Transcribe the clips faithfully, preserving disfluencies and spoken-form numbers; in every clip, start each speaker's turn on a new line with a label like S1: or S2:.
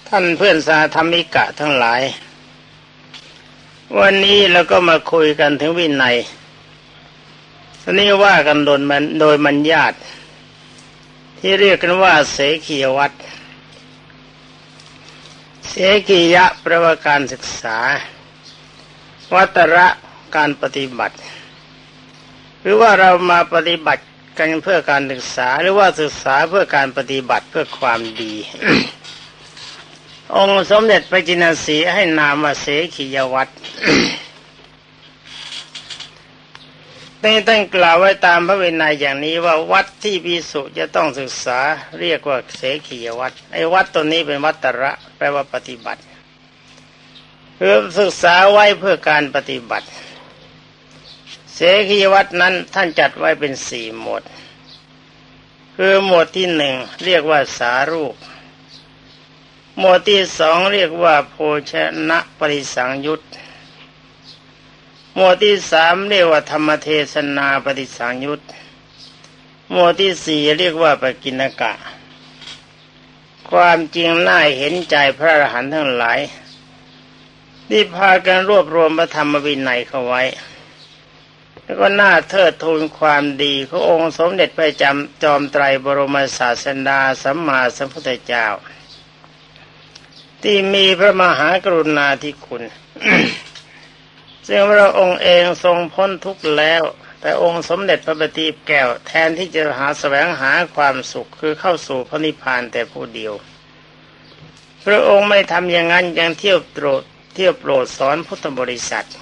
S1: ท่านเพื่อนสาธรรมิกะทั้งหลายวันนี้เราก็มาคุยกันถึงวินัยทีนี้ว่ากันโดยมันโดยมัญญาติที่เรียกกันว่าเสขียวัตรเสขียะแปลว่าการศึกษาวัตระการปฏิบัติหรือว่าเรามาปฏิบัติกันเพื่อการศึกษาหรือว่าศึกษาเพื่อการปฏิบัติเพื่อความดี องค์สมเด็จพระจินสีให้นามว่าเสขียวัตร ได้ตั้งกล่าวไว้ตามพระวินัยอย่างนี้ว่าวัดที่ภิกษุจะต้องศึกษาเรียกว่าเสขียวัตรไอ้วัดตัวนี้เป็นวัตระแปลว่าปฏิบัติเพื่อศึกษาไว้เพื่อการปฏิบัติเสขียวัตรนั้นท่านจัดไว้เป็นสี่หมวดคือหมวดที่หนึ่งเรียกว่าสารูปหมวดที่สองเรียกว่าโภชนะปริสังยุตหมวดที่สามเรียกว่าธรรมเทศนาปฏิสังยุตหมวดที่สี่เรียกว่าปกิณกะความจริงน่าเห็นใจพระอรหันต์ทั้งหลายที่พากันรวบรวมพระธรรมวินัยเข้าไว้แล้วก็น่าเทิดทูนความดีขององค์สมเด็จพระจอมจอมไตรบรมศาสดาสัมมาสัมพุทธเจ้าที่มีพระมหากรุณาธิคุณ ซึ่งพระองค์เองทรงพ้นทุกข์แล้วแต่องค์สมเด็จพระบัณฑิตแก้วแทนที่จะหาแสวงหาความสุขคือเข้าสู่พระนิพพานแต่ผู้เดียวพระองค์ไม่ทำอย่างนั้นยังเที่ยวโปรดเที่ยวโปรดสอนพุทธบริษัท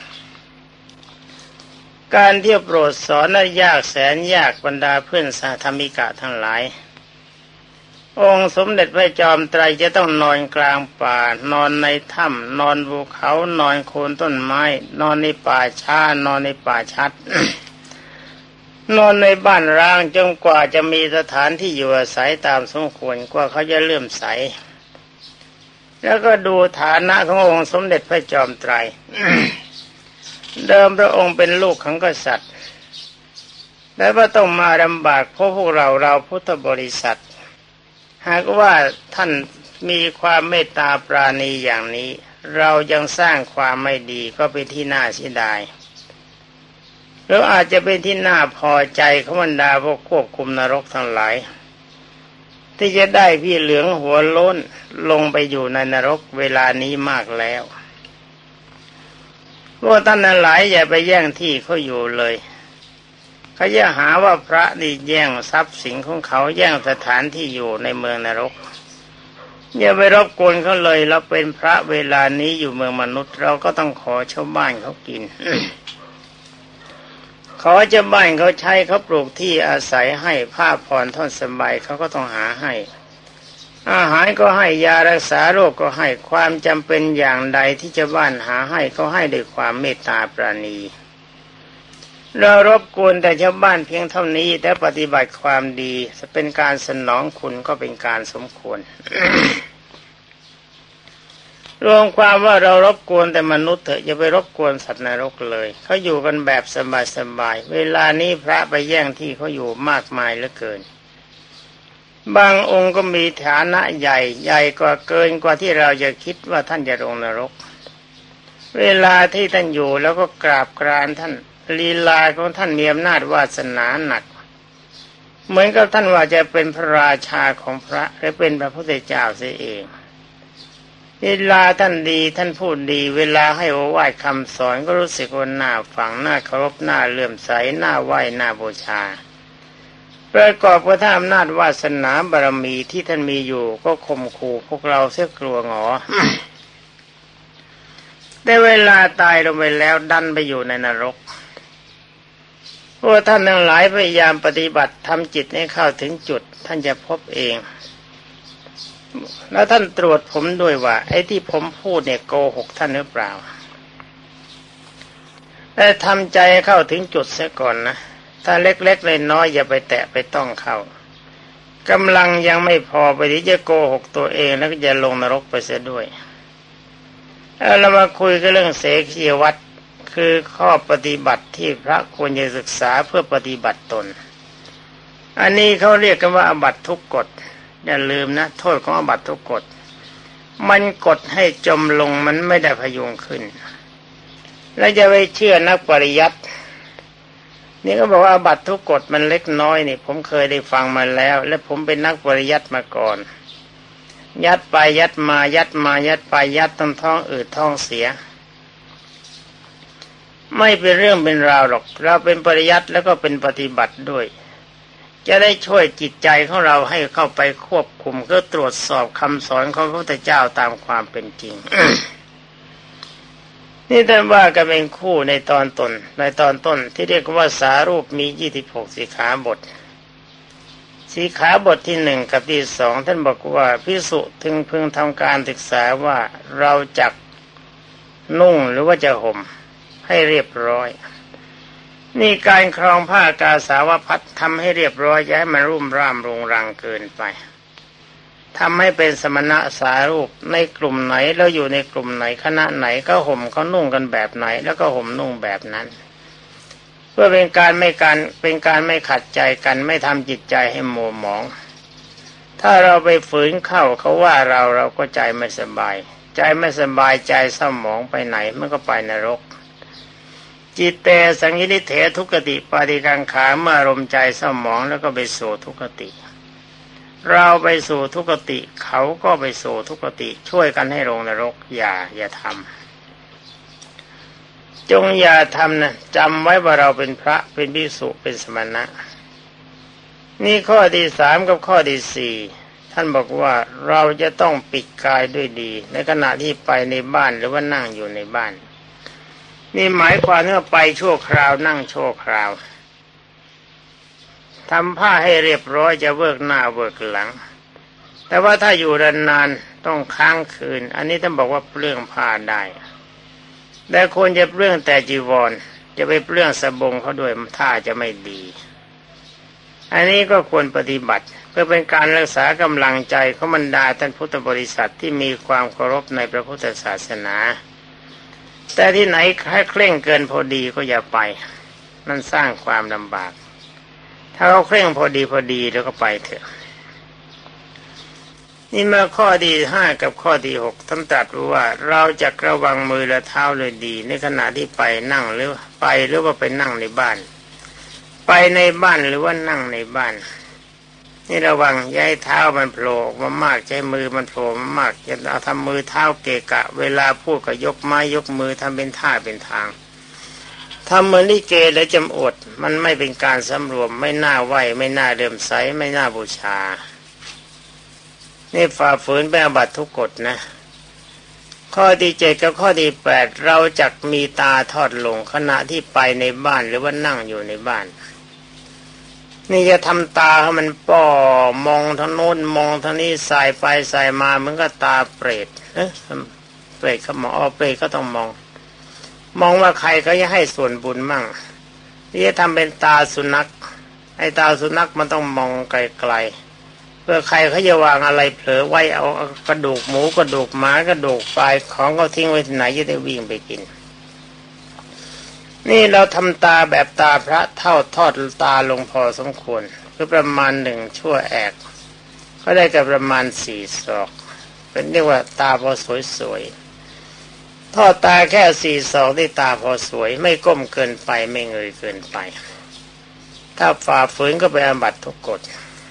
S1: การเที่ยวโปรดสอนนั้นยากแสนยากบรรดาเพื่อนสาธรรมิกะทั้งหลายองค์สมเด็จพระจอมไตรจะต้องนอนกลางป่านอนในถ้ำนอนภูเขานอนโคนต้นไม้นอนในป่าช้านอนในป่าชัด นอนในบ้านร้างจนกว่าจะมีสถานที่อยู่อาศัยตามสมควรกว่าเขาจะเลื่อมใสแล้วก็ดูฐานะขององค์สมเด็จพระจอมไตร เดิมพระองค์เป็นลูกของกษัตริย์แต่ว่าต้องมาลำบากเพราะพวกเราเราพุทธบริษัทหากว่าท่านมีความเมตตาปราณีอย่างนี้เรายังสร้างความไม่ดีก็เป็นที่น่าเสียดายแล้วอาจจะเป็นที่น่าพอใจของบรรดาพวกควบคุมนรกทั้งหลายที่จะได้พี่เหลืองหัวโล้นลงไปอยู่ในนรกเวลานี้มากแล้วพวกท่านทั้งหลายอย่าไปแย่งที่เขาอยู่เลยเขาจะหาว่าพระนี่แย่งทรัพย์สินของเขาแย่งสถานที่อยู่ในเมืองนรกอย่าไปรบกวนเขาเลยเราเป็นพระเวลานี้อยู่เมืองมนุษย์เราก็ต้องขอชาวบ้านเขากิน ขอชาวบ้านเขาใช้เขาปลูกที่อาศัยให้ผ้าผ่อนท่อนสบายเขาก็ต้องหาให้อาหารก็ให้ยารักษาโรคก็ให้ความจำเป็นอย่างใดที่ชาวบ้านหาให้เขาให้ด้วยความเมตตาปราณีเรารบกวนแต่ชาวบ้านเพียงเท่านี้แต่ปฏิบัติความดีจะเป็นการสนองคุณก็เป็นการสมควร รวมความว่าเรารบกวนแต่มนุษย์เถอะอย่าไปรบกวนสัตว์นรกเลยเขาอยู่กันแบบสบายๆเวลานี้พระไปแย่งที่เขาอยู่มากมายเหลือเกินบางองค์ก็มีฐานะใหญ่ใหญ่กว่าเกินกว่าที่เราจะคิดว่าท่านจะลงนรกเวลาที่ท่านอยู่แล้วก็กราบกรานท่านลีลาของท่านมีอำนาจวาสนาหนักเหมือนกับท่านว่าจะเป็นพระราชาของพระหรือเป็นพระพุทธเจ้าเสียเองลีลาท่านดีท่านพูดดีเวลาให้โอวาทคำสอนก็รู้สึกว่าน่าฟังน่าเคารพน่าเลื่อมใสน่าไหว้น่าบูชาประกอบกับท่านอำนาจวาสนาบารมีที่ท่านมีอยู่ก็ข่มขู่พวกเราเสียกลัวหงอ แต่เวลาตายลงไปแล้วดันไปอยู่ในนรกพวกท่านทั้งหลายพยายามปฏิบัติทำจิตให้เข้าถึงจุดท่านจะพบเองแล้วท่านตรวจผมด้วยว่าไอ้ที่ผมพูดเนี่ยโกหกท่านหรือเปล่าแต่ทำใจเข้าถึงจุดเสียก่อนนะถ้าเล็กๆเลยน้อยอย่าไปแตะไปต้องเข้ากำลังยังไม่พอไปที่จะโกหกตัวเองแล้วก็จะลงนรกไปเสียด้วยเอาเรามาคุยกันเรื่องเสขียวัตรคือข้อปฏิบัติที่พระควรจะศึกษาเพื่อปฏิบัติตนอันนี้เขาเรียกกันว่าอาบัติทุกกฎอย่าลืมนะโทษของอาบัติทุกกฎมันกดให้จมลงมันไม่ได้พยุงขึ้นแล้วจะไปเชื่อนักปริยัตินี่ก็บอกว่าอาบัติทุกกฎมันเล็กน้อยนี่ผมเคยได้ฟังมาแล้วและผมเป็นนักปริยัติมาก่อนยัดไปยัดมายัดมายัดไปยัดต้นท้องอืดท้องเสียไม่เป็นเรื่องเป็นราวหรอกเราเป็นปริยัติแล้วก็เป็นปฏิบัติด้วยจะได้ช่วยจิตใจของเราให้เข้าไปควบคุมก็ตรวจสอบคำสอนของพระพุทธเจ้าตามความเป็นจริง นี่ท่านว่ากันเป็นคู่ในตอนต้นในตอนต้นที่เรียกว่าสารูปมียี่สิบหกสิกขาบทสิกขาบทที่หนึ่งกับที่สองท่านบอกว่าภิกษุถึงพึงทำการศึกษาว่าเราจักนุ่งหรือว่าจะห่มให้เรียบร้อยนี่การครองผ้ากาสาวพัสทำให้เรียบร้อยอย่าให้มันรุ่มร่ามรุงรังเกินไปทำให้เป็นสมณะสารูปในกลุ่มไหนแล้วอยู่ในกลุ่มไหนคณะไหนก็ห่มเขานุ่งกันแบบไหนแล้วก็ห่มนุ่งแบบนั้นเพื่อเป็นการไม่การเป็นการไม่ขัดใจกันไม่ทำจิตใจให้มัวหมองถ้าเราไปฝืนเข้าเขาว่าเราเราก็ใจไม่สบายใจไม่สบายใจเศร้าหมองไปไหนมันก็ไปนรกจิตเตสังยินิเถทุกขติปาติกังขาเมื่ออารมณ์ใจเศร้าหมองแล้วก็ไปสู่ทุกขติเราไปสู่ทุกขติเขาก็ไปสู่ทุกขติช่วยกันให้ลงนรกอย่าอย่าทำจงอย่าทำนะจำไว้ว่าเราเป็นพระเป็นภิกษุเป็นสมณะนี่ข้อที่สามกับข้อที่สี่ท่านบอกว่าเราจะต้องปิดกายด้วยดีในขณะที่ไปในบ้านหรือว่านั่งอยู่ในบ้านนี่หมายความว่าไปชั่วคราวนั่งชั่วคราวทำผ้าให้เรียบร้อยจะเวิกหน้าเวิกหลังแต่ว่าถ้าอยู่นานๆต้องค้างคืนอันนี้ท่านบอกว่าเปลื้องผ้าได้แต่ควรจะเปลื้องแต่จีวรจะไปเปลื้องสบงเขาด้วยท่าจะไม่ดีอันนี้ก็ควรปฏิบัติเพื่อเป็นการรักษากำลังใจของบรรดาท่านพุทธบริษัทที่มีความเคารพในพระพุทธศาสนาแต่ที่ไหนให้เคร่งเกินพอดีก็อย่าไปมันสร้างความลำบากถ้าเราเคร่งพอดีพอดีแล้วก็ไปเถอะนี่มาข้อที่ห้ากับข้อที่หกท่านตรัสว่าเราจะระวังมือและเท้าเลยดีในขณะที่ไปนั่งหรือไปหรือว่าไปนั่งในบ้านไปในบ้านหรือว่านั่งในบ้านนี่ระวังอย่าให้เท้ามันโผล่มามากใช้มือมันโผล่มามากอย่าเอาทำมือเท้าเกะกะเวลาพูดก็ยกไม้ยกมือทำเป็นท่าเป็นทางทำเหมือนลิเกและจำอดมันไม่เป็นการสำรวมไม่น่าไหวไม่น่าเลื่อมใสไม่น่าบูชานี่ฝ่าฝืนเป็นอาบัติทุกกฎนะข้อที่เจ็ดกับข้อที่แปดเราจักมีตาทอดลงขณะที่ไปในบ้านหรือว่านั่งอยู่ในบ้านนี่จะทำตาให้มันป่อมองทางโน้นมองทางนี้สายไปสายมาเหมือนกับตาเปรตเอ๊ะเปรตเขามองอ๋อเปรตก็ต้องมองมองว่าใครเขาจะให้ส่วนบุญมั่งที่จะทำเป็นตาสุนัขไอ้ตาสุนัขมันต้องมองไกลๆเพื่อใครเขาจะวางอะไรเผลอไว้เอากระดูกหมูกระดูกหมากระดูกปลายของเขาทิ้งไว้ที่ไหนจะได้วิ่งไปกินนี่เราทำตาแบบตาพระเท่าทอดตาลงพอสมควรคือประมาณหนึ่งชั่วแอกก็ได้กับประมาณสี่ศอกเป็นเรียกว่าตาพอสวยๆทอดตาแค่สี่ศอกได้ตาพอสวยไม่ก้มเกินไปไม่เงยเกินไปถ้าฝ่าฝืนก็ไปอาบัติทุกกฎ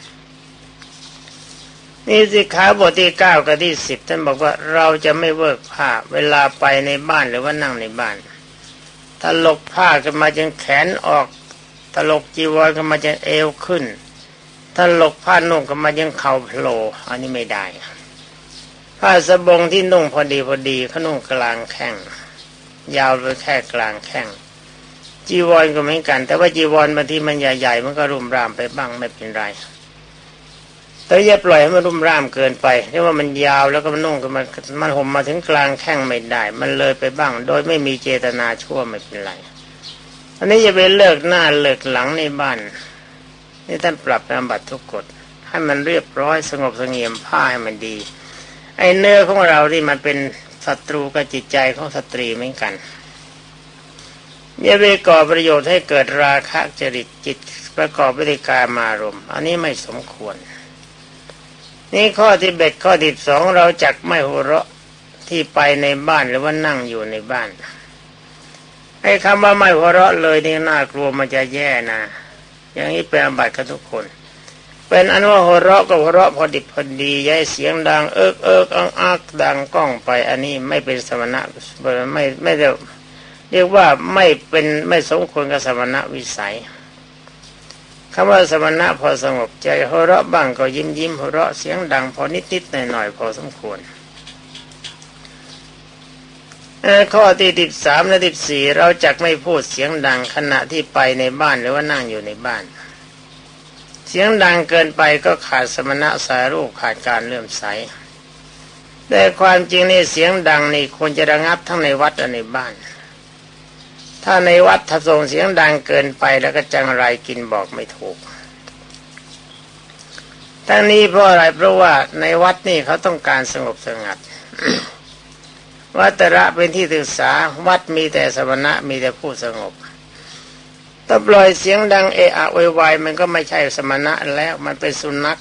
S1: นี่สิกขาบทที่เก้ากับที่สิบท่านบอกว่าเราจะไม่เวิกผ้าเวลาไปในบ้านหรือว่านั่งในบ้านถ้าลกผ้าขึ้นมาจนแขนออกถ้าลกจีวรขึ้นมาจนเอวขึ้นถ้าลกผ้านุ่งขึ้นมาจนเข่าโผล่อันนี้ไม่ได้ผ้าสบงที่นุ่งพอดีพอดีเขานุ่งกลางแข้งยาวไปแค่กลางแข้งจีวรก็เหมือนกันแต่ว่าจีวรบางทีมันใหญ่ๆมันก็รุมรามไปบ้างไม่เป็นไรแต่อย่าปล่อยให้มันรุ่มร่ามเกินไปเพราะว่ามันยาวแล้วก็มันนุ่งก็มันมันห่มมาถึงกลางแข้งไม่ได้มันเลยไปบ้างโดยไม่มีเจตนาชั่วไม่เป็นไรอันนี้จะไปเลิกหน้าเลิกหลังในบ้านนี่ท่านปรับอาบัติทุกกฎให้มันเรียบร้อยสงบเสงี่ยมผ้าให้มันดีไอ้เนื้อของเราที่มันเป็นศัตรูกับจิตใจของสตรีเหมือนกันอย่าไปก่อประโยชน์ให้เกิดราคะจริตจิตประกอบด้วยกามารมณ์อันนี้ไม่สมควรนี่ข้อที่เบ็ดข้อที่สองเราจักไม่หัวเราะที่ไปในบ้านหรือว่านั่งอยู่ในบ้านไอ้คำว่าไม่หัวเราะเลยนี่น่ากลัวมันจะแย่นะอย่างนี้เป็นอาบัติกับทุกคนเป็นอันว่าหัวเราะก็หัวเราะพอดิบพอดีย้ายเสียงดังเอิกเอิกอังอักดังก้องไปอันนี้ไม่เป็นสมณะไม่ไม่เรียกเรียกว่าไม่เป็นไม่สมควรกับสมณะวิสัยคำว่าสมณะพอสงบใจหัวเราะบ้างก็ยิ้มยิ้มหัวเราะเสียงดังพอนิดนิดหน่อยหน่อยพอสมควรข้อที่สิบสามและสิบสี่เราจักไม่พูดเสียงดังขณะที่ไปในบ้านหรือว่านั่งอยู่ในบ้านเสียงดังเกินไปก็ขาดสมณะสารูปขาดการเลื่อมใสแต่ความจริงนี่เสียงดังนี่ควรจะระงับทั้งในวัดและในบ้านถ้าในวัดถ้าส่งเสียงดังเกินไปแล้วก็จังไรกินบอกไม่ถูกทั้งนี้เพราะอะไรเพราะว่าในวัดนี่เขาต้องการสงบสงัด วัตระเป็นที่ศึกษาวัดมีแต่สมณะมีแต่ผู้สงบถ้าปล่อยเสียงดังเอะอะโวยวายมันก็ไม่ใช่สมณะแล้วมันเป็นสุนัข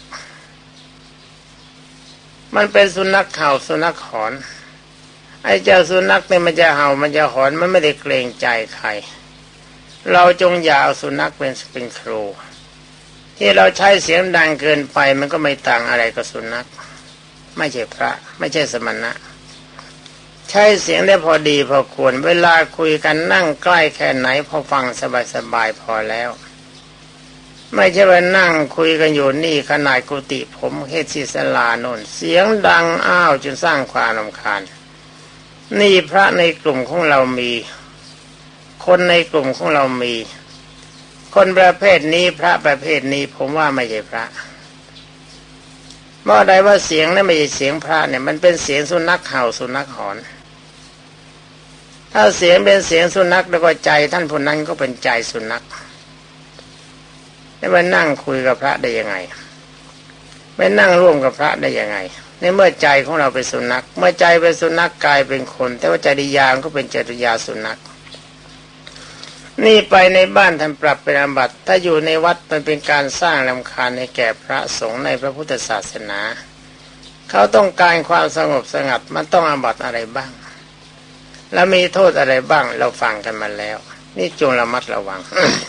S1: มันเป็นสุนัขเห่าสุนัขหอนไอ้เจ้าสุนัขเนี่ยมันจะเห่ามันจะหอนมันไม่ได้เกรงใจใครเราจงอย่าเอาสุนัขเป็นเป็นครูที่เราใช้เสียงดังเกินไปมันก็ไม่ต่างอะไรกับสุนัขไม่ใช่พระไม่ใช่สมณะใช้เสียงได้พอดีพอควรเวลาคุยกันนั่งใกล้แค่ไหนพอฟังสบายๆพอแล้วไม่ใช่ว่านั่งคุยกันอยู่นี่ขนาดกุฏิผมเฮติศลาโน่นเสียงดังอ้าวจนสร้างความรำคาญนี่พระในกลุ่มของเรามีคนในกลุ่มของเรามีคนประเภทนี้พระประเภทนี้ผมว่าไม่ใช่พระเมื่อใดว่าเสียงนั้นไม่ใช่เสียงพระเนี่ยมันเป็นเสียงสุนัขเห่าสุนัขหอนถ้าเสียงเป็นเสียงสุนัขแล้วก็ใจท่านผู้นั้นก็เป็นใจสุนัขแล้วมานั่งคุยกับพระได้ยังไงไปนั่งร่วมกับพระได้ยังไงในเมื่อใจของเราเป็นสุนัขเมื่อใจเป็นสุนัขกายเป็นคนแต่ว่าจริยาก็เป็นจริยาสุนัขนี่ไปในบ้านท่านปรับเป็นอาบัติถ้าอยู่ในวัดมันเป็นการสร้างรำคาญให้แก่พระสงฆ์ในพระพุทธศาสนาเขาต้องการความสงบสงัดมันต้องอาบัติอะไรบ้างแล้วมีโทษอะไรบ้างเราฟังกันมาแล้วนี่จงระมัดระวัง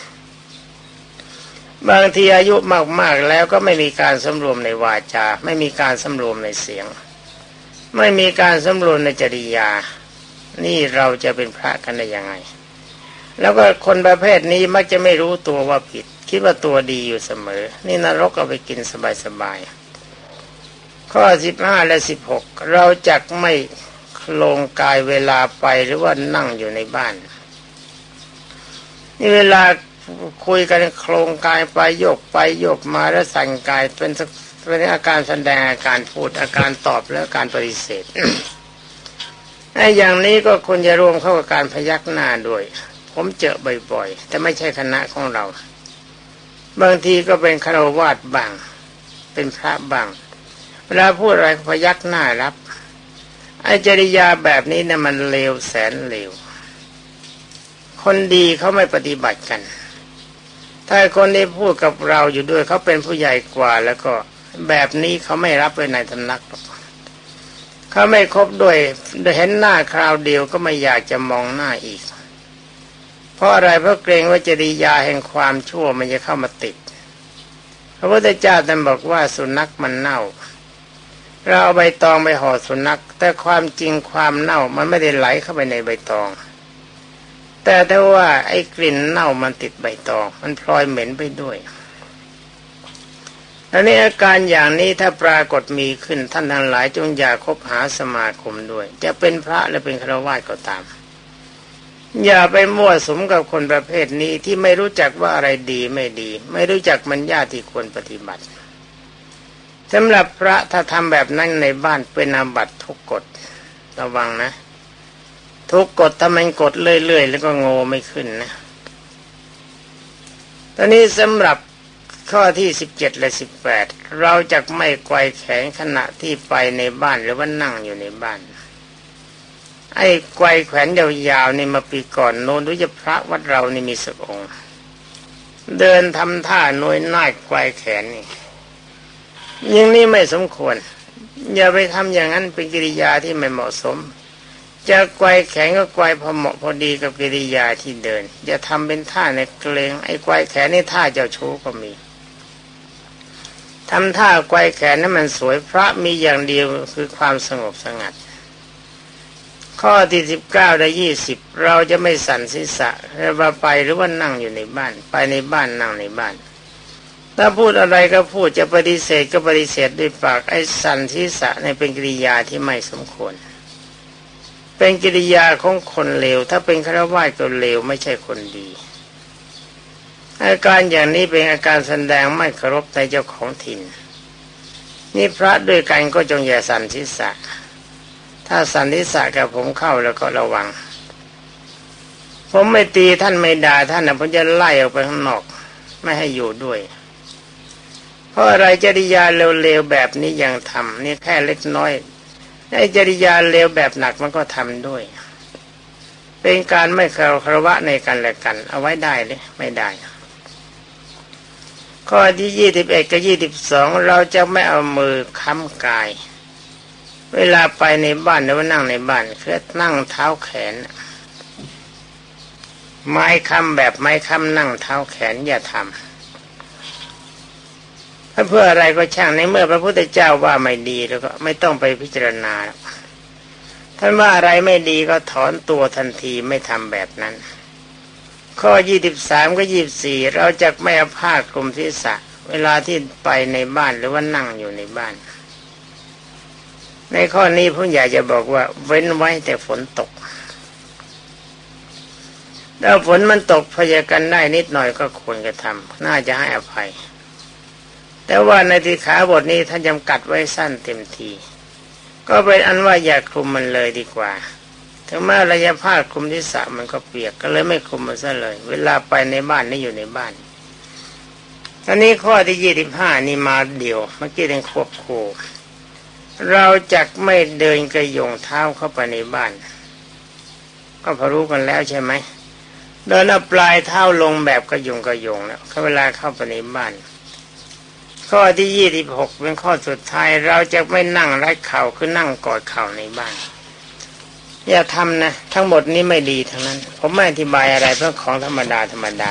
S1: บางทีอายุมากๆแล้วก็ไม่มีการสำรวมในวาจาไม่มีการสำรวมในเสียงไม่มีการสำรวมในจริยานี่เราจะเป็นพระกันได้ยังไงแล้วก็คนประเภทนี้มักจะไม่รู้ตัวว่าผิดคิดว่าตัวดีอยู่เสมอนี่นรกเอาไปกินสบายๆข้อสิบห้าและสิบหกเราจักไม่โคลงกายเวลาไปหรือว่านั่งอยู่ในบ้านนี่เวลาคุยกันโครงกายไปโยกไปโยกมาแล้วสั่นกายเป็นเป็นอาการแสดงอาการพูดอาการตอบและการปฏิเสธ ไอ้อย่างนี้ก็ควรจะรวมเข้ากับการพยักหน้าด้วยผมเจอบ่อยๆแต่ไม่ใช่คณะของเราบางทีก็เป็นฆราวาสบ้างเป็นพระบ้างเวลาพูดอะไรพยักหน้ารับไอ้จริยาแบบนี้เนี่ยมันเลวแสนเลวคนดีเขาไม่ปฏิบัติกันถ้าคนที่พูดกับเราอยู่ด้วยเขาเป็นผู้ใหญ่กว่าแล้วก็แบบนี้เขาไม่รับไว้ในตำหนักหรอกเขาไม่คบด้วยเห็นหน้าคราวเดียวก็ไม่อยากจะมองหน้าอีกเพราะอะไรเพราะเกรงว่าจริยาแห่งความชั่วมันจะเข้ามาติดพระพุทธเจ้าท่านบอกว่าสุนัขมันเน่าเราเอาใบตองไปห่อสุนัขแต่ความจริงความเน่ามันไม่ได้ไหลเข้าไปในใบตองแต่ถ้าว่าไอ้กลิ่นเน่ามันติดใบตองมันพลอยเหม็นไปด้วยและในอาการอย่างนี้ถ้าปรากฏมีขึ้นท่านทั้งหลายจงอย่าคบหาสมาคมด้วยจะเป็นพระหรือเป็นฆราวาสก็ตามอย่าไปมั่วสุมกับคนประเภทนี้ที่ไม่รู้จักว่าอะไรดีไม่ดีไม่รู้จักมัญญาที่ควรปฏิบัติสำหรับพระถ้าทำแบบนั้นในบ้านเป็นอาบัติทุกกฎระวังนะทุกกฎถ้ามันกดเรื่อยๆแล้วก็โง่ไม่ขึ้นนะตอนนี้สำหรับข้อที่สิบเจ็ดและสิบแปดเราจะไม่ไกวแขนขณะที่ไปในบ้านหรือว่านั่งอยู่ในบ้านไอ้ไกวแขนยาวๆนี่มาปีก่อนโน้นรู้จะพระวัดเรานี่มีสักองค์เดินทำท่าน้อยน่ายไกวแขนนี่อย่างนี้ไม่สมควรอย่าไปทำอย่างนั้นเป็นกิริยาที่ไม่เหมาะสมจะไกวแขนก็ไกวพอเหมาะพอดีกับกิริยาที่เดินอย่าทำเป็นท่าในเกรงไอ้ไกวแขนนี่ท่าเจ้าชู้ก็มีทำท่าไกวแขนนั้นมันสวยพระมีอย่างเดียวคือความสงบสงัดข้อที่สิบเก้าและยี่สิบเราจะไม่สั่นศีรษะว่าไปหรือว่านั่งอยู่ในบ้านไปในบ้านนั่งในบ้านถ้าพูดอะไรก็พูดจะปฏิเสธก็ปฏิเสธด้วยปากไอ้สั่นศีรษะในเป็นกิริยาที่ไม่สมควรเป็นกิริยาของคนเลวถ้าเป็นฆราวาสก็เลวไม่ใช่คนดีอาการอย่างนี้เป็นอาการแสดงไม่เคารพในเจ้าของถิ่นนี่พระด้วยกันก็จงอย่าสั่นศีรษะถ้าสันนิษฐานกับผมเข้าแล้วก็ระวังผมไม่ตีท่านไม่ด่าท่านนะผมจะไล่ออกไปข้างนอกไม่ให้อยู่ด้วยเพราะอะไรจริยาเร็วๆแบบนี้ยังทำนี่แค่เล็กน้อยไอ้จริยาเร็วแบบหนักมันก็ทำด้วยเป็นการไม่เคารพในกันและกันเอาไว้ได้เลยไม่ได้ข้อที่ยี่สิบเอ็ดกับยี่สิบสองเราจะไม่เอามือค้ำกายเวลาไปในบ้านหรือว่านั่งในบ้านคือนั่งเท้าแขนไม้ค้ำแบบไม้ค้ำนั่งเท้าแขนอย่าทำเพื่ออะไรก็ช่างในเมื่อพระพุทธเจ้าว่าไม่ดีแล้วก็ไม่ต้องไปพิจารณาท่านว่าอะไรไม่ดีก็ถอนตัวทันทีไม่ทำแบบนั้นข้อยี่สิบสามกับยี่สิบสี่เราจะไม่เอาผ้าคลุมศีรษะเวลาที่ไปในบ้านหรือว่านั่งอยู่ในบ้านในข้อนี้ผมอยากจะบอกว่าเว้นไว้แต่ฝนตกถ้าฝนมันตกพยากันได้นิดหน่อยก็ควรจะทำน่าจะให้อภัยแต่ว่าในที่ขาบทนี้ท่านจำกัดไว้สั้นเต็มทีก็เป็นอันว่าอย่าคลุมมันเลยดีกว่าถึงแม้ระยะผ้าคลุมที่สระมันก็เปียกก็เลยไม่คลุมมันซะเลยเวลาไปในบ้านนี่อยู่ในบ้านอันนี้ข้อที่ยี่สิบห้านี่มาเดี่ยวเมื่อกี้เรื่องควบคู่เราจักไม่เดินกระยงเท้าเข้าไปในบ้านก็พอรู้กันแล้วใช่ไหมเดินเอาปลายเท้าลงแบบกระยงกระยงแล้วเวลาเข้าไปในบ้านข้อที่ยี่สิบหกเป็นข้อสุดท้ายเราจะไม่นั่งไร้เข่าคือนั่งกอดเข่าในบ้านอย่าทำนะทั้งหมดนี้ไม่ดีทั้งนั้นผมไม่อธิบายอะไรเพราะของธรรมดาธรรมดา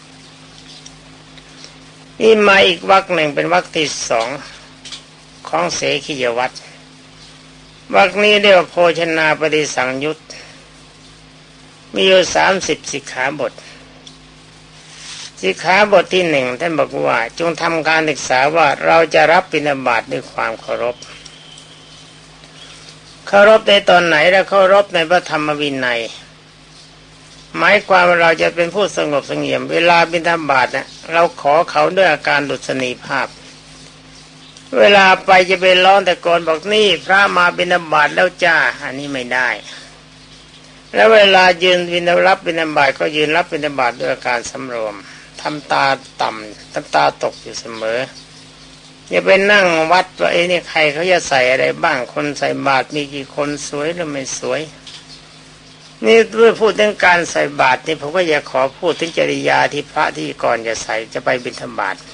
S1: นี่มาอีกวรรคหนึ่งเป็นวรรคที่สองของเสขียวัตรวรรคนี้เรียกว่าโภชนาปฏิสังยุตมีอยู่สามสิบสิกขาบทสิกขาบทที่หนึ่งท่านบอกว่าจงทำการศึกษาว่าเราจะรับบิณฑบาตด้วยความเคารพเคารพในตอนไหนและเคารพในพระธรรมวินัยหมายความว่าเราจะเป็นผู้สงบเสงี่ยมเวลาบิณฑบาตเนี่ยเราขอเขาด้วยอาการดุษณีภาพเวลาไปจะไปร้องแต่ก่อนบอกนี่พระมาบิณฑบาตแล้วจ้าอันนี้ไม่ได้แล้วเวลายืนบิณฑรับบิณฑบาตก็ยืนรับบิณฑบาตด้วยอาการสำรวมทำตาต่ำทำตาตกอยู่เสมออย่าไปนั่งวัดว่าไอ้นี่ใครเขาจะใส่อะไรบ้างคนใส่บาตรมีกี่คนสวยหรือไม่สวยนี่เพื่อพูดถึงการใส่บาตรนี่ผมก็อยากขอพูดถึงจริยาที่พระที่ก่อนจะใส่จะไปบิณฑบาต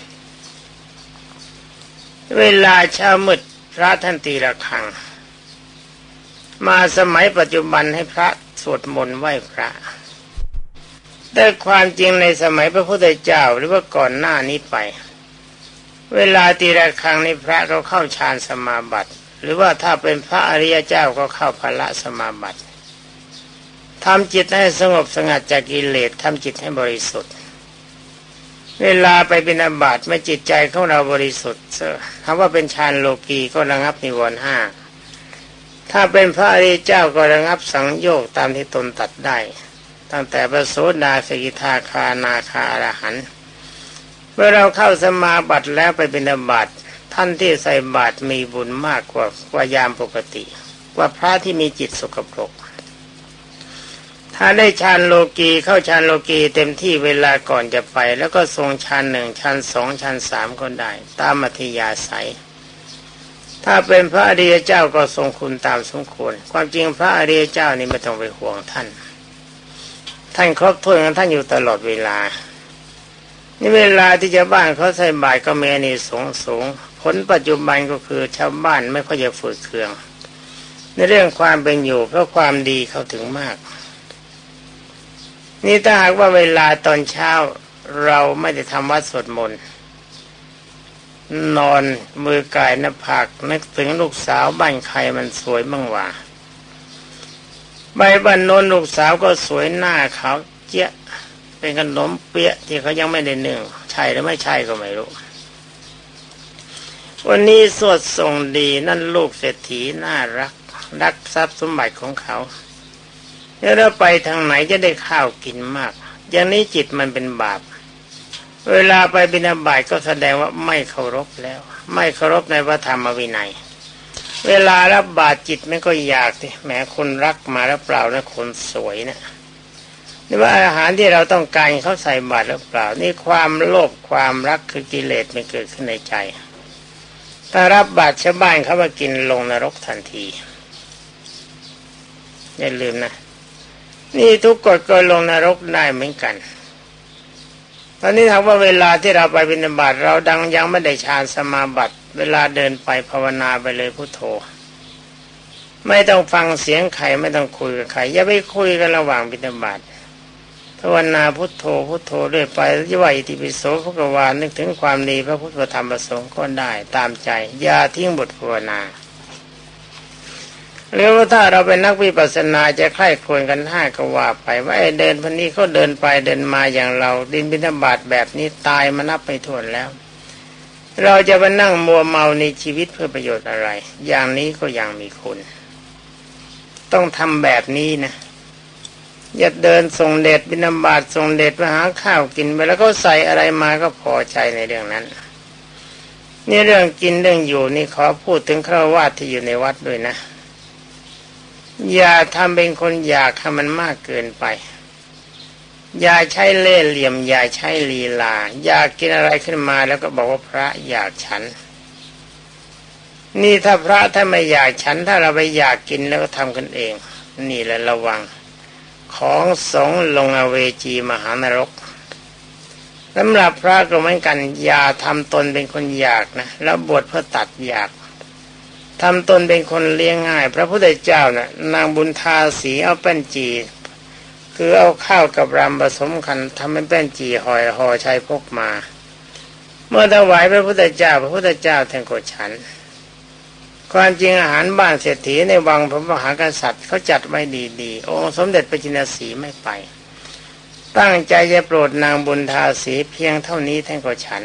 S1: เวลาเช้ามืดพระท่านตีระฆังมาสมัยปัจจุบันให้พระสวดมนต์ไหว้พระแต่ความจริงในสมัยพระพุทธเจ้าหรือว่าก่อนหน้านี้ไปเวลาตีระฆังนี่พระเขาเข้าฌานสมาบัติหรือว่าถ้าเป็นพระอริยเจ้าก็เข้าพละสมาบัติทำจิตให้สงบสงัดจากกิเลสทำจิตให้บริสุทธิ์เวลาไปบิณฑบาตไม่จิตใจของเราบริสุทธิ์คำว่าเป็นฌานโลกีก็ระงับนิวรณ์ห้าถ้าเป็นพระอริยเจ้าก็ระงับสังโยชน์ตามที่ตนตัดได้ตั้งแต่พระโสดาสกิทาคานาคาอรหันต์เมื่อเราเข้าสมาบัติแล้วไปบิณฑบาตท่านที่ใส่บาตรมีบุญมากกว่ากว่ายามปกติกว่าพระที่มีจิตสกปรกถ้าได้ฌานโลกีเข้าฌานโลกีเต็มที่เวลาก่อนจะไปแล้วก็ทรงฌานหนึ่งฌานสองฌานสามก็ได้ตามอัธยาศัยถ้าเป็นพระอริยเจ้าก็ทรงคุณตามสมควรความจริงพระอริยเจ้านี่ไม่ต้องไปห่วงท่านท่านครบถ้วนของท่านอยู่ตลอดเวลานี่เวลาที่จะบ้านเขาใส่บาตรก็มีอานิสงส์สูงผลปัจจุบันก็คือชาวบ้านไม่ค่อยจะฝืดเคืองในเรื่องความเป็นอยู่เพราะความดีเขาถึงมากนี่ถ้าหากว่าเวลาตอนเช้าเราไม่ได้ทำวัดสวดมนต์นอนมือกายหน้าผากนึกถึงลูกสาวบ้านใครมันสวยบ้างวะใบบ้านโน้นลูกสาวก็สวยหน้าขาวเจี๊ยะเป็นขนมเปี๊ยะที่เขายังไม่ได้นึ่งใช่หรือไม่ใช่ก็ไม่รู้วันนี้สวดส่งดีนั่นลูกเศรษฐีน่ารักรักทรัพย์สมบัติของเขาแล้วเราไปทางไหนจะได้ข้าวกินมากอย่างนี้จิตมันเป็นบาปเวลาไปบิณฑบาตก็แสดงว่าไม่เคารพแล้วไม่เคารพในพระธรรมวินัยเวลารับบาตรจิตมันก็อยากสิแหมคนรักมาแล้วเปล่านะคนสวยนะนี่ว่าอาหารที่เราต้องการเขาใส่บาตรหรือเปล่านี่ความโลภความรักคือกิเลสมันเกิดขึ้นในใจถ้ารับบาตรชาวบ้านเขามากินลงนรกทันทีอย่าลืมนะนี่ทุกกฎก็ลงนรกได้เหมือนกันตอนนี้ถามว่าเวลาที่เราไปบิณฑบาตเราดังยังไม่ได้ฌานสมาบัติเวลาเดินไปภาวนาไปเลยพุทโธไม่ต้องฟังเสียงใครไม่ต้องคุยกับใครอย่าไปคุยกันระหว่างบิณฑบาตภาวนาพุทโธพุทโธเรื่อยไปย่อยอิติปิโสภควานึกถึงความดีพระพุทธธรรมประสงค์ก็ได้ตามใจอย่าทิ้งบทภาวนาหรือว่าถ้าเราเป็นนักวิปัสสนาจะใคร่ครวญกันห้าก็ว่าไปว่าไอ้เดินพันนี้เขาเดินไปเดินมาอย่างเราดินบิณฑบาตแบบนี้ตายมานับไม่ถ้วนแล้วเราจะไปนั่งมัวเมาในชีวิตเพื่อประโยชน์อะไรอย่างนี้ก็ยังมีคุณต้องทำแบบนี้นะอย่าเดินส่งเดชบิณฑบาตส่งเดชไปหาข้าวกินไปแล้วก็ใส่อะไรมาก็พอใจในเรื่องนั้นนี่เรื่องกินเรื่องอยู่นี่ขอพูดถึงฆราวาสที่อยู่ในวัดด้วยนะอย่าทำเป็นคนอยากให้มันมากเกินไปอย่าใช้เล่ห์เหลี่ยมอย่าใช้ลีลาอยากกินอะไรขึ้นมาแล้วก็บอกว่าพระอยากฉันนี่ถ้าพระถ้าไม่อยากฉันถ้าเราไปอยากกินแล้วก็ทำกันเองนี่แหละระวังของสงฆ์ลงอเวจีมหานรกสำหรับพระก็เหมือนกันอย่าทำตนเป็นคนอยากนะแล้วบวชเพื่อตัดอยากทำตนเป็นคนเลี้ยงง่ายพระพุทธเจ้านะ่ะนางบุญทาสีเอาแป้นจีคือเอาข้าวกับรำผสมกันทำเป็นแป้นจีห่อห่อชัยพกมาเมื่อถวายพระพุทธเจ้าพระพุทธเจ้าท่านก็ฉันความจริงอาหารบ้านเศรษฐีในวังพระมหากษัตริย์เขาจัดไว้ดีๆองค์สมเด็จพระจินสีไม่ไปตั้งใจจะโปรดนางบุญทาสีเพียงเท่านี้ท่านก็ฉัน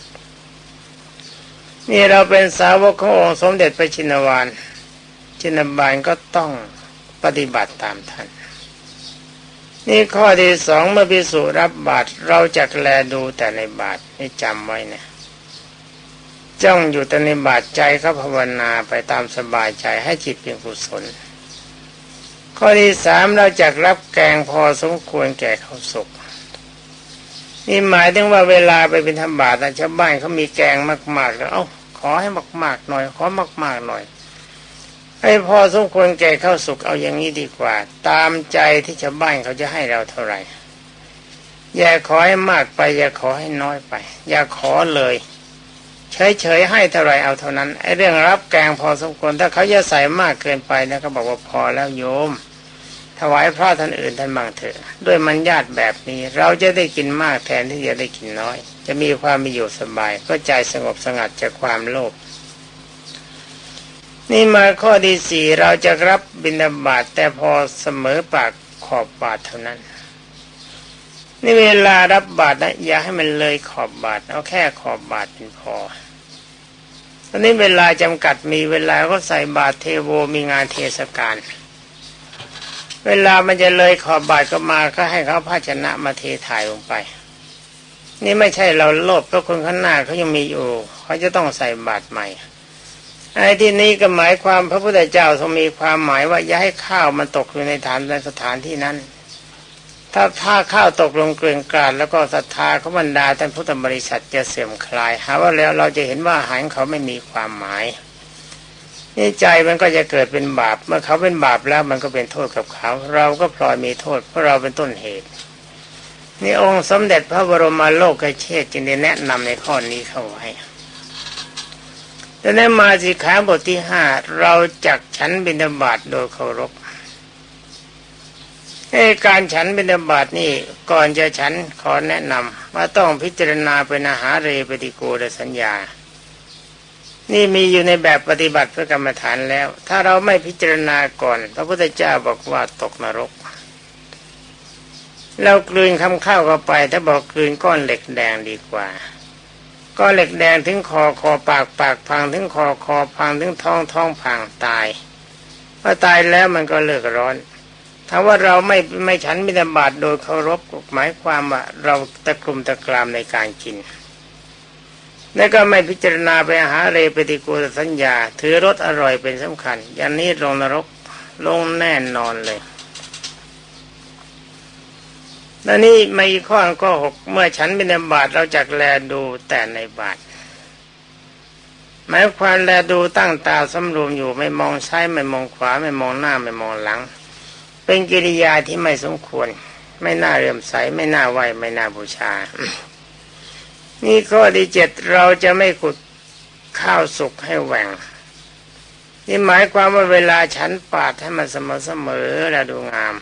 S1: นี่เราเป็นสาวกขององค์สมเด็จพระชินวาลชินบาลก็ต้องปฏิบัติตามท่านนี่ข้อที่สองเมื่อภิกษุรับบาตรเราจะแลดูแต่ในบาตรให้จำไว้นะจ้องอยู่แต่ในบาตรใจเขาภาวนาไปตามสบายใจให้จิตเป็นกุศลข้อที่สามเราจะรับแกงพอสมควรแก่ข้าวสุกนี่หมายถึงว่าเวลาไปบิณฑบาตชาวบ้านเขามีแกงมากๆแล้วเอ้าขอให้มากๆหน่อยขอมากๆหน่อยให้พอสมควรแก่ข้าวสุกเอาอย่างนี้ดีกว่าตามใจที่ชาวบ้านเขาจะให้เราเท่าไหร่อย่าขอให้มากไปอย่าขอให้น้อยไปอย่าขอเลยเฉยๆให้เท่าไรเอาเท่านั้นไอ้เรื่องรับแกงพอสมควรถ้าเขาจะใส่มากเกินไปนะเขาบอกว่าพอแล้วโยมถวายพระท่านอื่นท่านบ้างเถอะด้วยมัญญาติแบบนี้เราจะได้กินมากแทนที่จะได้กินน้อยจะมีความมีอยู่สบายก็ใจสงบสงัดจากความโลภนี่มาข้อที่สี่เราจะรับบิณฑบาตแต่พอเสมอปากขอบบาตรเท่านั้นนี่เวลารับบาตรนะอย่าให้มันเลยขอบบาตรเอาแค่ขอบบาตรเป็นพอตอนนี้เวลาจำกัดมีเวลาก็ใส่บาตรเทโวมีงานเทศกาลเวลามันจะเลยขอบบาตรก็มาก็ให้เขาภาชนะมาเทถ่ายลงไปนี่ไม่ใช่เราโลภเพราะคนข้างหน้าเขายังมีอยู่เขาจะต้องใส่บาตรใหม่ไอ้ที่นี้ก็หมายความพระพุทธเจ้าทรงมีความหมายว่าอย่าให้ข้าวมันตกอยู่ในฐานในสถานที่นั้นถ้าถ้าข้าวตกลงเกลื่อนกลาดแล้วก็ศรัทธาของบรรดาท่านพุทธบริษัทจะเสื่อมคลายหาว่าแล้วเราจะเห็นว่าอาหารเขาไม่มีความหมายนี่ใจมันก็จะเกิดเป็นบาปเมื่อเขาเป็นบาปแล้วมันก็เป็นโทษกับเขาเราก็พลอยมีโทษเพราะเราเป็นต้นเหตุนี่องค์สมเด็จพระบรมโลกเชษฐ์จึงได้แนะนำในข้อนี้เข้าไว้แต่ในมาสิกขาบทที่ห้าเราจักฉันบิณฑบาตโดยเคารพให้การฉันบิณฑบาตนี่ก่อนจะฉันขอแนะนำว่าต้องพิจารณาเป็นอาหารเรปฏิโกณสัญญานี่มีอยู่ในแบบปฏิบัติเพื่อกรรมฐานแล้วถ้าเราไม่พิจารณาก่อนพระพุทธเจ้าบอกว่าตกนรกเรากลืนคำข้าวเข้าไปถ้าบอกกลืนก้อนเหล็กแดงดีกว่าก้อนเหล็กแดงถึงคอคอปากปากพังถึงคอคอพังถึงท้องท้องพังตายพอตายแล้วมันก็เลิกร้อนถ้าว่าเราไม่ไม่ฉันบิณฑบาตโดยเคารพหมายความว่าเราตะกลุ่มตะกรามในการกินแล้วก็ไม่พิจารณาไปหาเรปฏิกูลสัญญาถือรสอร่อยเป็นสำคัญอย่างนี้ลงนรกลงแน่นอนเลยแล้วนี่มีข้อข้อหกเมื่อฉันบิณฑบาตเราจักแลดูแต่ในบาตรหมายความแลดูตั้งตาสำรวมอยู่ไม่มองซ้ายไม่มองขวาไม่มองหน้าไม่มองหลังเป็นกิริยาที่ไม่สมควรไม่น่าเลื่อมใสไม่น่าไหวไม่น่าบูชานี่ข้อที่เจ็ดเราจะไม่ขุดข้าวสุกให้แหว่งนี่หมายความว่าเวลาฉันปาดให้มันเสมอเสมอและดูงาม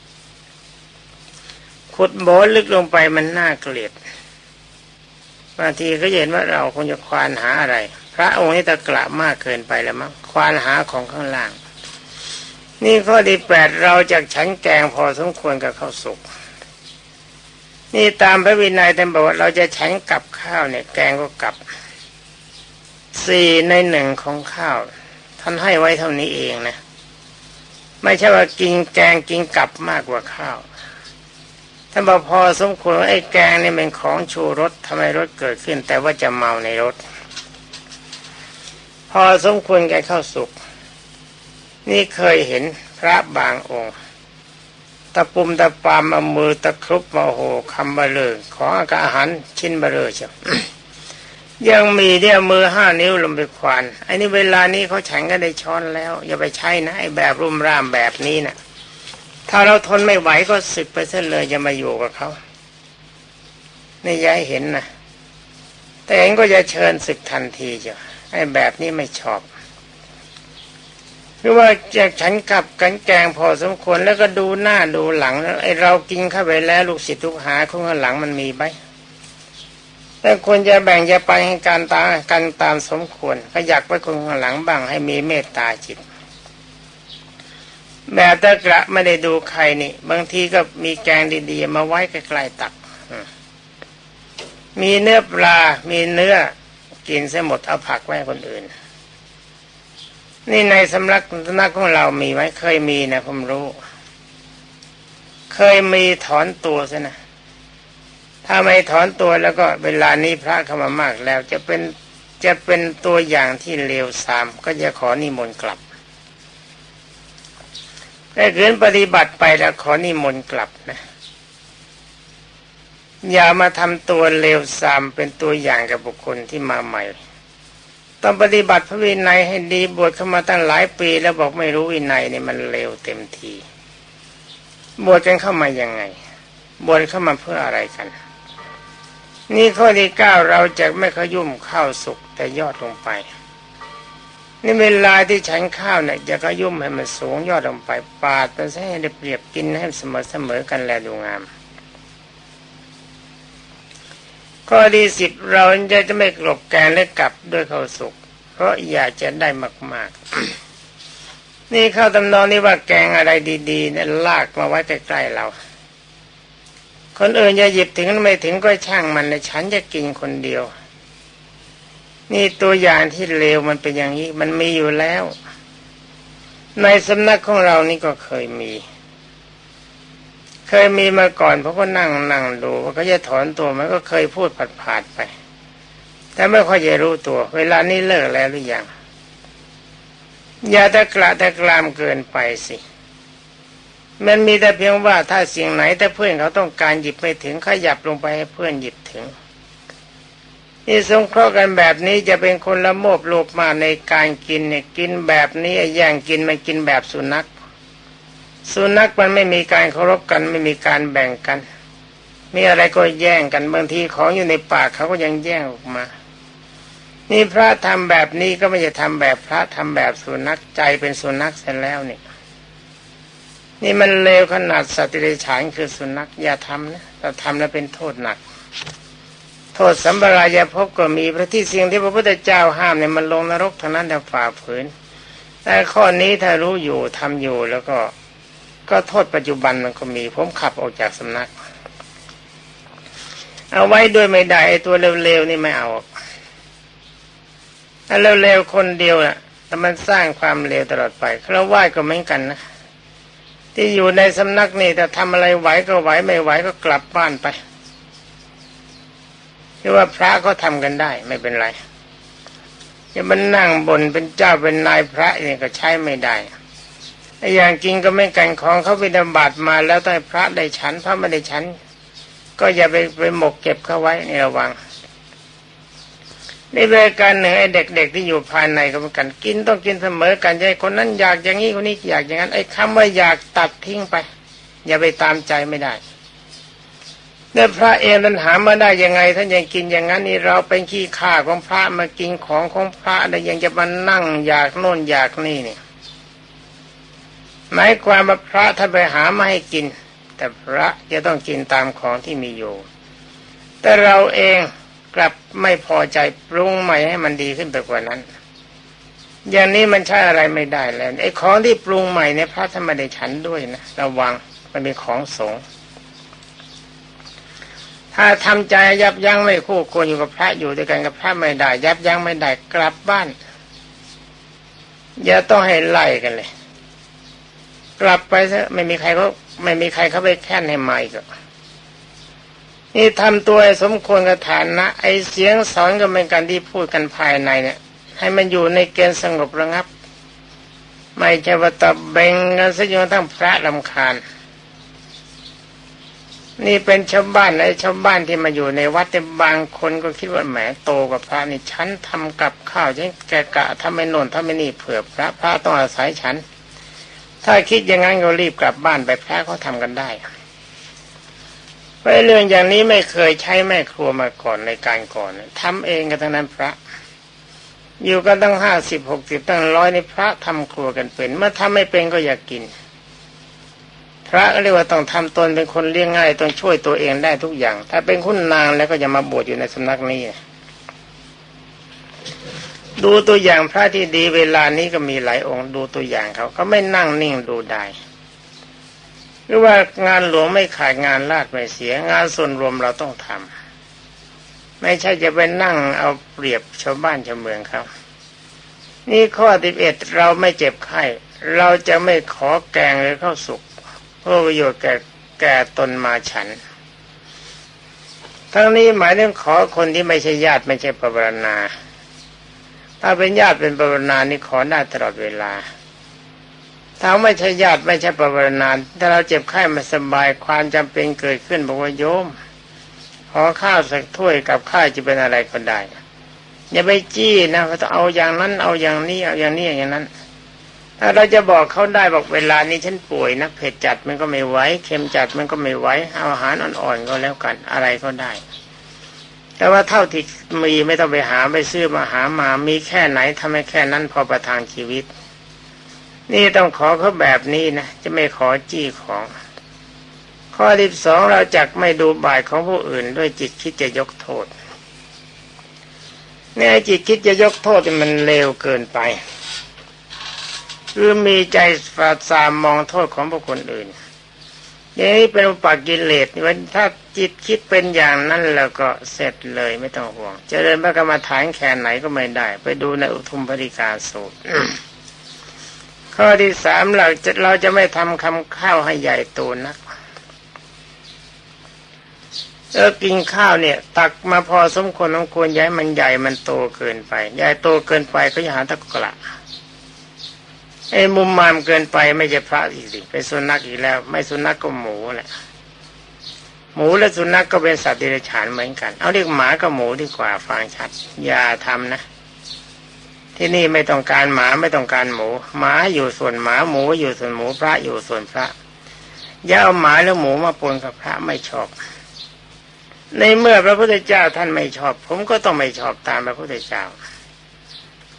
S1: ขุดโบลึกลงไปมันน่าเกลียดบางทีก็เห็นว่าเราคงจะควานหาอะไรพระองค์นี้ตะกละมากเกินไปแล้วมั้งควานหาของข้างล่างนี่ข้อที่แปดเราจากฉันแกงพอสมควรกับข้าวสุกนี่ตามพระวินัยท่านบอกว่าเราจะฉันกับข้าวเนี่ยแกงก็กับสี่ในหนึ่งของข้าวท่านให้ไว้เท่านี้เองนะไม่ใช่ว่ากินแกงกินกับมากกว่าข้าวท่านบอกพอสมควรไอ้แกงนี่เป็นของชูรสทำให้รสเกิดขึ้นแต่ว่าจะเมาในรสพอสมควรแก่ข้าวสุกนี่เคยเห็นพระบางองค์ตะปุ่มตะปามเอามือตะครุบมาโหคำเบลอของอาหารชิ้นเบลอเชียว ยังมีเดี่ยมือห้านิ้วลงไปควานไอ้นี่เวลานี้เขาฉันก็ได้ช้อนแล้วอย่าไปใช้นะไอ้แบบรุ่มร่ามแบบนี้นะถ้าเราทนไม่ไหวก็สึกไปซะเลยอย่ามาอยู่กับเขานี่ย้ายเห็นนะแต่เองก็จะเชิญสึกทันทีจ้ะไอ้แบบนี้ไม่ชอบหรือว่าจากฉันกับกันแกงพอสมควรแล้วก็ดูหน้าดูหลังแล้วไอ้เรากินเข้าไปแล้วลูกศิษย์ลูกหาข้างหลังมันมีไหมแต่ควรจะแบ่งจะไปให้การตากันตามสมควรขยักไว้คนข้างหลังบ้างให้มีเมตตาจิตแบบตะกระไม่ได้ดูใครนี่บางทีก็มีแกงดีๆมาไว้ใกล้ๆตักมีเนื้อปลามีเนื้อกินซะหมดเอาผักไว้คนอื่นนี่ในสำนักสำนักของเรามีไหมเคยมีนะผมรู้เคยมีถอนตัวซะนะถ้าไม่ถอนตัวแล้วก็เวลานี้พระเข้ามามากแล้วจะเป็นจะเป็นตัวอย่างที่เลวทรามก็จะขอนิมนต์กลับแต่เกินปฏิบัติไปแล้วขอนิมนต์กลับนะอย่ามาทำตัวเลวทรามเป็นตัวอย่างกับบุคคลที่มาใหม่ต้องปฏิบัติพระวินัยให้ดีบวชเข้ามาตั้งหลายปีแล้วบอกไม่รู้วินัยนี่มันเลวเต็มทีบวชกันเข้ามายังไงบวชเข้ามาเพื่ออะไรกันนี่ข้อที่เก้าเราจะไม่ขยุ่มข้าวสุกแต่ยอดลงไปนี่เวลาที่ฉันข้าวเนี่ยจะขยุ่มให้มันสูงยอดลงไปปาดมันให้ได้เปรียบกินให้เสมอเสมอกันแลดูงามข้อที่สิบเราจะจะไม่กลบแกงและกลับด้วยข้าวสุกเพราะอยากจะได้มากๆ นี่ข้าวตำนองนี่ว่าแกงอะไรดีๆเนี่ยลากมาไว้ใกล้ๆเราคนอื่นจะหยิบถึงไม่ถึงก็ช่างมันเลยฉันจะกินคนเดียวนี่ตัวอย่างที่เลวมันเป็นอย่างนี้มันมีอยู่แล้วในสำนักของเรานี่ก็เคยมีเคยมีมาก่อนเพราะก็นั่งนั่งดูว่าเขาจะถอนตัวมันก็เคยพูดผัดๆไปแต่ไม่ค่อยจะรู้ตัวเวลานี้เลิกแล้วหรือยังอย่าตะกระตะกรามเกินไปสิมันมีแต่เพียงว่าถ้าสิ่งไหนแต่เพื่อนเขาต้องการหยิบไม่ถึงขยับลงไปให้เพื่อนหยิบถึงนี่สงเคราะห์กันแบบนี้จะเป็นคนละโมบโลภมาในการกินเนี่ยกินแบบนี้แย่งกินมันกินแบบสุนัขสุนัขมันไม่มีการเคารพกันไม่มีการแบ่งกันมีอะไรก็แย่งกันบางทีของอยู่ในปากเขาก็ยังแย่งออกมานี่พระทำแบบนี้ก็ไม่จะทำแบบพระทำแบบสุนัขใจเป็นสุนัขเสร็จแล้วนี่นี่มันเลวขนาดสัตว์เดรัจฉานคือสุนัขอย่าทำนะถ้าทำแล้วเป็นโทษหนักโทษสัมปรายภพก็มีเพราะที่สิ่งที่พระพุทธเจ้าห้ามเนี่ยมันลงนรกเท่านั้นแต่ฝ่าฝืนแต่ข้อนี้ถ้ารู้อยู่ทำอยู่แล้วก็ก็โทษปัจจุบันมันก็มีผมขับออกจากสำนักเอาไว้ด้วยไม่ได้ไอ้ตัวเร็วๆนี่ไม่เอาถ้าเร็วๆคนเดียวน่ะแต่มันสร้างความเลวตลอดไปฆราวาสก็เหมือนกันนะที่อยู่ในสำนักนี่แต่ทำอะไรไหวก็ไหวไม่ไหวก็กลับบ้านไปหรือว่าพระก็ทำกันได้ไม่เป็นไรอย่ามันนั่งบนเป็นเจ้าเป็นนายพระนี่ก็ใช้ไม่ได้ไอ้อย่างจริงก็ไม่กันของเขาไปดำบัดมาแล้วต้องให้พระได้ฉันพระไม่ได้ฉันก็อย่าไปไปหมกเก็บเขาไว้ในระวังในเรื่องการหนึ่งไอ้เด็กๆที่อยู่ภายในก็เหมือนกันกินต้องกินเสมอกันใจคนนั้นอยากอย่างนี้คนนี้อยากอย่างนั้นไอ้คำว่าอยากตัดทิ้งไปอย่าไปตามใจไม่ได้เนี่ยพระเองท่านหามาได้ยังไงท่านยังกินอย่างนั้นนี่เราเป็นขี้ข้าของพระมากินของของพระแล้วยังจะมานั่งอยากโน่นอยากนี่เนี่ยหมายความว่าพระท่านไปหามาให้กินแต่พระจะต้องกินตามของที่มีอยู่แต่เราเองกลับไม่พอใจปรุงใหม่ให้มันดีขึ้นไปกว่านั้นอย่างนี้มันใช่อะไรไม่ได้แล้วไอ้ของที่ปรุงใหม่เนี่ยพระท่านไม่ได้ฉันด้วยนะระวังมันเป็นของสงฆ์ถ้าทำใจยับยั้งไม่คู่ควรอยู่กับพระอยู่ด้วยกันกับพระไม่ได้ยับยั้งไม่ได้กลับบ้านอย่าต้องให้ไล่กันเลยกลับไปซะไม่มีใครเขาไม่มีใครเขาไปแค่นให้ใหม่ก็นี่ทำตัวสมควรกับฐานะไอเสียงสอนก็เป็นการที่พูดกันภายในเนี่ยให้มันอยู่ในเกณฑ์สงบระงับไม่ใช่ว่าตะเบงกันซะจนทั้งพระรำคาญนี่เป็นชาวบ้านไอ้ชาวบ้านที่มาอยู่ในวัดแต่บางคนก็คิดว่าแหมโตกว่าพระนี่ฉันทำกับข้าวฉันแกะกะทำไม่โน่นทำไม่นี่เผื่อพระพระต้องอาศัยฉันถ้าคิดอย่างนั้นก็รีบกลับบ้านไปพระเขาทำกันได้เพราะเรื่องอย่างนี้ไม่เคยใช้แม่ครัวมาก่อนในการก่อนทำเองกันทั้งนั้นพระอยู่กันตั้งห้าสิบหกสิบตั้งร้อยในพระทำครัวกันเป็นเมื่อทำไม่เป็นก็อยากกินพระก็เรียกว่าต้องทำตนเป็นคนเลี้ยงง่ายต้องช่วยตัวเองได้ทุกอย่างถ้าเป็นคุณนางแล้วก็จะมาบวชอยู่ในสำนักนี้ดูตัวอย่างพระที่ดีเวลานี้ก็มีหลายองค์ดูตัวอย่างเขาเขาไม่นั่งนิ่งดูได้หรือว่างานหลวงไม่ขาดงานลาดไม่เสียงานส่วนรวมเราต้องทำไม่ใช่จะไปนั่งเอาเปรียบชาวบ้านชาวเมืองเขานี่ข้อสิบเอ็ดเราไม่เจ็บไข้เราจะไม่ขอแกงหรือข้าวสุกเพื่อประโยชน์แก่แก่ตนมาฉันทั้งนี้หมายถึงขอคนที่ไม่ใช่ญาติไม่ใช่ปวารณาถ้าเป็นญาติเป็นปวารณานี่ขอได้ตลอดเวลาถ้าไม่ใช่ญาติไม่ใช่ปวารณาถ้าเราเจ็บไข้ไม่สบายความจำเป็นเกิดขึ้นบอกว่าโยมขอข้าวสักถ้วยกับข้าวจะเป็นอะไรก็ได้อย่าไปจี้นะว่าต้องเอาอย่างนั้นเอาอย่างนี้เอาอย่างนี้อย่างนั้นถ้าเราจะบอกเขาได้บอกเวลานี้ฉันป่วยนะเผ็ดจัดมันก็ไม่ไหวเค็มจัดมันก็ไม่ไหวเอาอาหารอ่อนๆก็แล้วกันอะไรก็ได้แต่ว่าเท่าที่มีไม่ต้องไปหาไปซื้อมาหามามีแค่ไหนทำให้แค่นั้นพอประทังชีวิตนี่ต้องขอเขาแบบนี้นะจะไม่ขอจี้ของข้อที่สองเราจักไม่ดูบ่ายของผู้อื่นด้วยจิตคิดจะยกโทษเนี่ยจิตคิดจะยกโทษมันเลวเกินไปคือมีใจฝาดสามมองโทษของบุคคลอื่นอย่างนี้เป็นอุปกิเลสว่าถ้าจิตคิดเป็นอย่างนั้นแล้วก็เสร็จเลยไม่ต้องห่วงเจริญพระกรรมฐานแค่ไหนก็ไม่ได้ไปดูในอุทุมภริกาสูตร ข้อที่สามเราจะเราจะไม่ทำคำข้าวให้ใหญ่โตนักเออกินข้าวเนี่ยตักมาพอสมควรสมควรย้ายมันใหญ่มันโตเกินไปใหญ่โตเกินไปก็อย่าหาตะกละไอ้มุมมามเกินไปไม่ใช่พระอีกดิเป็นสุนัขอีกแล้วไม่สุนัขก็หมูแหละหมูและสุนัขก็เป็นสัตว์เดรัจฉานเหมือนกันเอาเรียกหมากับหมูดีกว่าฟังชัดอย่าทำนะที่นี่ไม่ต้องการหมาไม่ต้องการหมูหมาอยู่ส่วนหมาหมูอยู่ส่วนหมูพระอยู่ส่วนพระอย่าเอาหมาแล้วหมูมาปนกับพระไม่ชอบในเมื่อพระพุทธเจ้าท่านไม่ชอบผมก็ต้องไม่ชอบตามพระพุทธเจ้า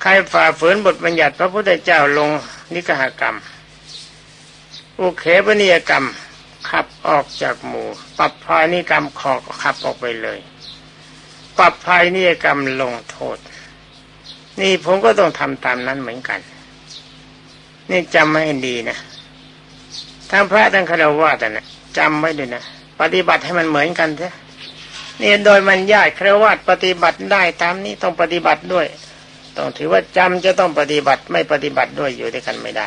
S1: ใครฝ่าฝืนบทบัญญัติพระพุทธเจ้าลงนิกหกรรมอุเขปนิยกรรมขับออกจากหมู่ปัปพานิกรรมขอขับออกไปเลยปัปพานิยกรรมลงโทษนี่ผมก็ต้องทำตามนั้นเหมือนกันนี่จำไว้ให้ดีนะทั้งพระทั้งฆราวาสนะจำไว้ด้วยนะปฏิบัติให้มันเหมือนกันเถอะนี่โดยมันญาติฆราวาสปฏิบัติได้ตามนี้ต้องปฏิบัติด้วยต้องถือว่าจำจะต้องปฏิบัติไม่ปฏิบัติด้วยอยู่ด้วยกันไม่ได้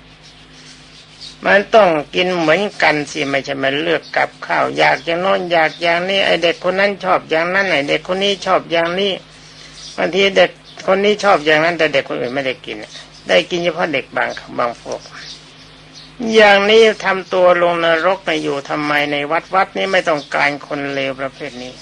S1: มันต้องกินเหมือนกันสิไม่ใช่มันเลือกกับข้าวอยากอย่างโน้นอยากอย่างนี้ไอเด็กคนนั้นชอบอย่างนั้นไอเด็กคนนี้ชอบอย่างนี้บางทีเด็กคนนี้ชอบอย่างนั้นแต่เด็กคนอื่นไม่ได้กินได้กินเฉพาะเด็กบางบางพวกอย่างนี้ทำตัวลงนรกไปอยู่ทำไมในวัดวัดนี้ไม่ต้องการคนเลวประเภทนี้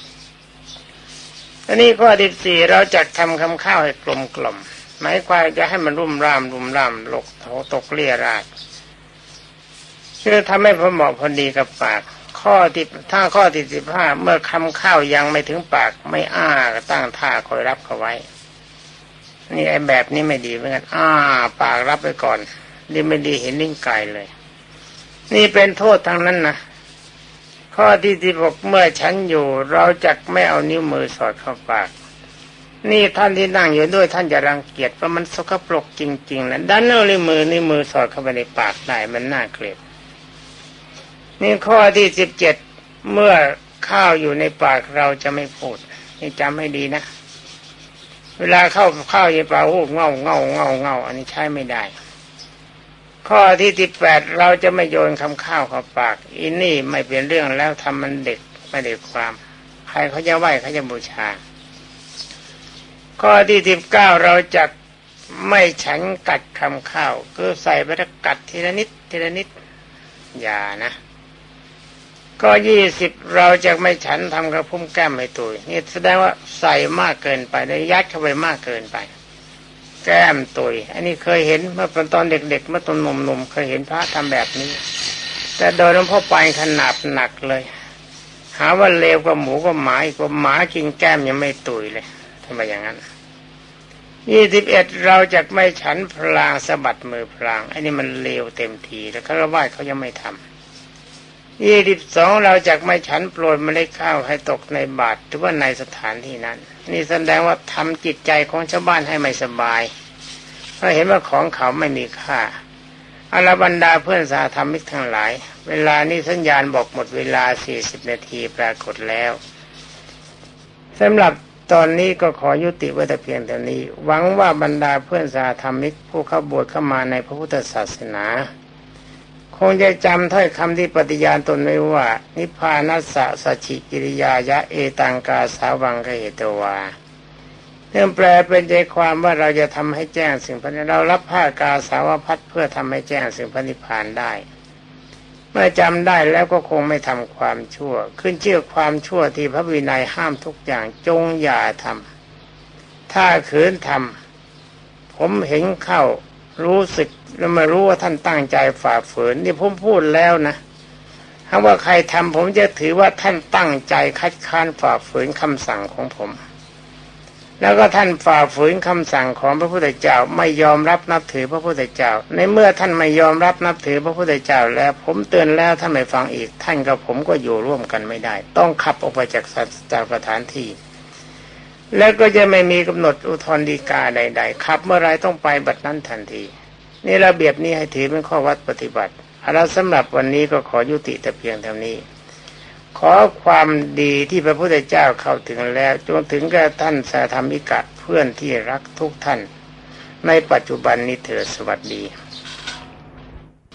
S1: อันนี้ข้อที่สี่เราจะทำคำข้าวให้กลมกล่อมหมายความจะให้มันรุ่มร่ามรุ่มร่ามหลกโถตกเลี่ยราดคือทำให้พอเหมาะพอดีกับปากข้อที่ถ้าข้อที่สิบห้าเมื่อคำข้าวยังไม่ถึงปากไม่อ้าก็ตั้งท่าคอยรับเขาไว้นี่ไอ้แบบนี้ไม่ดีเหมือนกันอ้าปากรับไปก่อนดีไม่ดีเห็นลิ้นไก่เลยนี่เป็นโทษทั้งนั้นนะข้อที่สิบหกเมื่อฉันอยู่เราจักไม่เอานิ้วมือสอดเข้าปากนี่ท่านที่นั่งอยู่ด้วยท่านจะรังเกียจเพราะมันสกปรกจริงๆนะดันเอานิ้วมือนิ้วมือสอดเข้าไปในปากได้มันน่าเกลียดนี่ข้อที่สิบเจ็ดเมื่อข้าวอยู่ในปากเราจะไม่พูดนี่จำให้ดีนะเวลาเข้าข้าวในปากโอ้เง่าเง่าเง่าเง่าอันนี้ใช้ไม่ได้ข้อที่สิบแปดเราจะไม่โยนคำข้าวเข้าปากอินนี่ไม่เป็นเรื่องแล้วทำมันเด็กไม่ได้ความใครเขาจะไหว้เขาจะบูชาข้อที่สิบเก้าเราจะไม่ฉันกัดคำข้าวคือใส่ไปแล้วกัดทีละนิดทีละนิดอย่านะก็ยี่สิบเราจะไม่ฉันทำกระพุ้มแก้มให้ตุยนี่แสดงว่าใส่มากเกินไปได้ยัดเข้าไปมากเกินไปแก้มตุยอันนี้เคยเห็นเมื่อตอนเด็กๆเมื่อตอนหนุ่มๆเคยเห็นพระทำแบบนี้แต่โดยหลวงพ่อไปขนาดหนักเลยหาว่าเลวกว่าหมูกว่าหมาอีกว่าหมากินแก้มยังไม่ตุยเลยทำไมอย่างนั้นยี่สิบเอ็ดเราจะไม่ฉันพลางสะบัดมือพลางอันนี้มันเลวเต็มทีแล้วฆราวาสเขายังไม่ทำยี่สิบสองเราจะไม่ฉันโปรยเมล็ดข้าวให้ตกในบาตรหรือว่าในสถานที่นั้นนี่แสดงว่าทำจิตใจของชาวบ้านให้ไม่สบายเพราะเห็นว่าของเขาไม่มีค่าอรบรรดาเพื่อนสาธรรมิกทั้งหลายเวลานี้สัญญาณบอกหมดเวลาสี่สิบนาทีปรากฏแล้วสำหรับตอนนี้ก็ขอยุติไว้แต่เพียงเท่านี้หวังว่าบรรดาเพื่อนสาธรรมิกผู้เข้าบวชเข้ามาในพระพุทธศาสนาคงจะจำถ้อยคำที่ปฏิญาณตนไว้ว่านิพพานัสสะสัจฉิกิริยายะเอตังกาสาวังกเหตวาเรื่องแปลเป็นใจความว่าเราจะทำให้แจ้งสิ่งพันเรารับผ้ากาสาวพัดเพื่อทำให้แจ้งสิ่งพันนิพพานได้เมื่อจำได้แล้วก็คงไม่ทำความชั่วขึ้นชื่อความชั่วที่พระวินัยห้ามทุกอย่างจงอย่าทำถ้าขืนทำผมเห็นเข้ารู้สึกแล้วมารู้ว่าท่านตั้งใจฝ่าฝืนนี่ผมพูดแล้วนะถ้าว่าใครทำผมจะถือว่าท่านตั้งใจคัดค้านฝ่าฝืนคำสั่งของผมแล้วก็ท่านฝ่าฝืนคำสั่งของพระพุทธเจ้าไม่ยอมรับนับถือพระพุทธเจ้าในเมื่อท่านไม่ยอมรับนับถือพระพุทธเจ้าแล้วผมเตือนแล้วท่านไม่ฟังอีกท่านกับผมก็อยู่ร่วมกันไม่ได้ต้องขับออกไปจากจากสถานที่แล้วก็จะไม่มีกำหนดอุทธรณ์ฎีกาใดๆขับเมื่อไรต้องไปบัดนั้นทันทีนี่ระเบียบนี้ให้ถือเป็นข้อวัดปฏิบัติแล้วสำหรับวันนี้ก็ขอยุติแต่เพียงเท่านี้ขอความดีที่พระพุทธเจ้าเข้าถึงแล้วจนถึงแก่ท่านสาธรรมิกะเพื่อนที่รักทุกท่านในปัจจุบันนี้เถิดสวัสดี